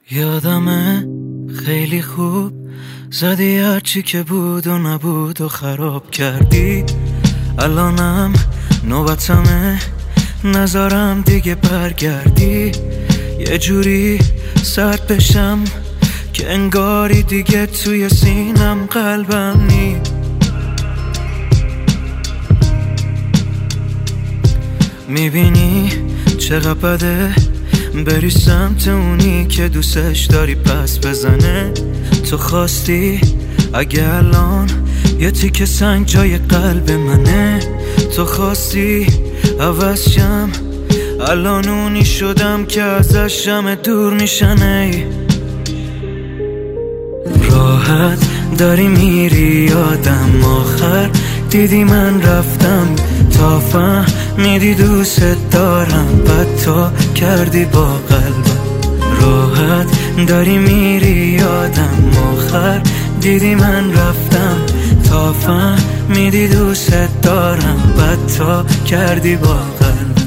یادمه خیلی خوب زدی هرچی که بود و نبود و خراب کردی. الانم نوبتمه نذارم دیگه برگردی. یه جوری سرد بشم که انگاری دیگه توی سینم قلبم نی. میبینی چقدر بده بری سمت اونی که دوستش داری پس بزنه. تو خواستی اگه الان یه تیکه سنگ جای قلب منه. تو خواستی عوض شم الان اونی شدم که ازش همه دور میشنه. راحت داری میری یادم آخر دیدی من رفتم تا فهمیدی دوست دارم بعد تو کردی با قلبم. راحت داری میری یادم آخر دیدی من رفتم تا فهمیدی دوست دارم بعد تو کردی با قلبم.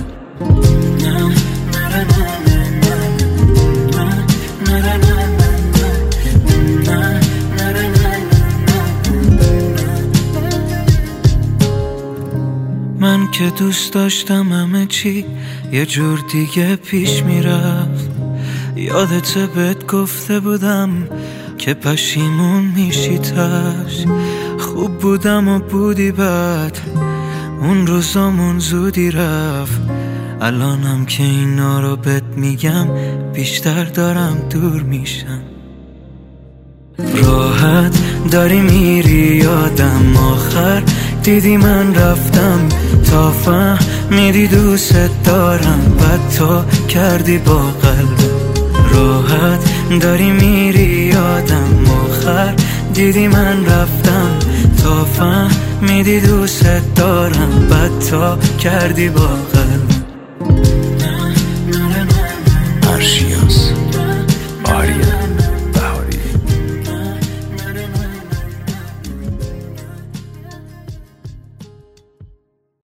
من که دوست داشتم همه چی یه جور دیگه پیش میرفت. یادت بهت گفته بودم که پشیمون میشی تاش. خوب بودم و بودی بعد اون روزامون زودی رفت. الانم که اینا رو بهت میگم بیشتر دارم دور میشم. راحت داری میری یادم آخر دیدی من رفتم تا فهمیدی دوست دارم بعد تو کردی با قلبم. راحت داری میری یادم آخر دیدی من رفتم تا فهمیدی دوست دارم بعد تو کردی با قلبم.